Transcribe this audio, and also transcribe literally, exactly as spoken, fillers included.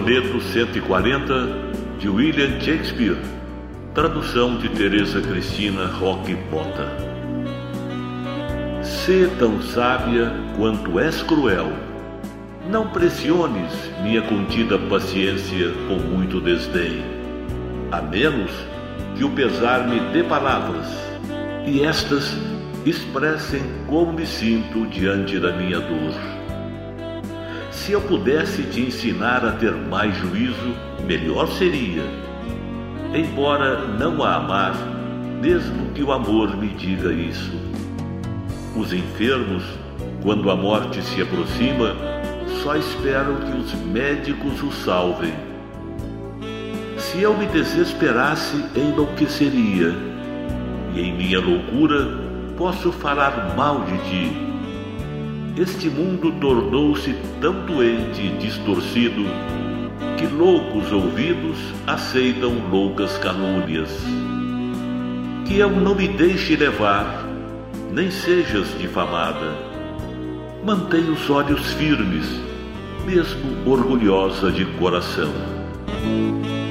Soneto cento e quarenta, de William Shakespeare, tradução de Teresa Cristina Roque Bota. Sê tão sábia quanto és cruel. Não pressiones minha contida paciência com muito desdém, a menos que o pesar me dê palavras, e estas expressem como me sinto diante da minha dor. Se eu pudesse te ensinar a ter mais juízo, melhor seria, embora não a amar, mesmo que o amor me diga isso. Os enfermos, quando a morte se aproxima, só esperam que os médicos o salvem. Se eu me desesperasse, enlouqueceria, e em minha loucura posso falar mal de ti. Este mundo tornou-se tão doente e distorcido que loucos ouvidos aceitam loucas calúnias. Que eu não me deixe levar, nem sejas difamada. Mantém os olhos firmes, mesmo orgulhosa de coração.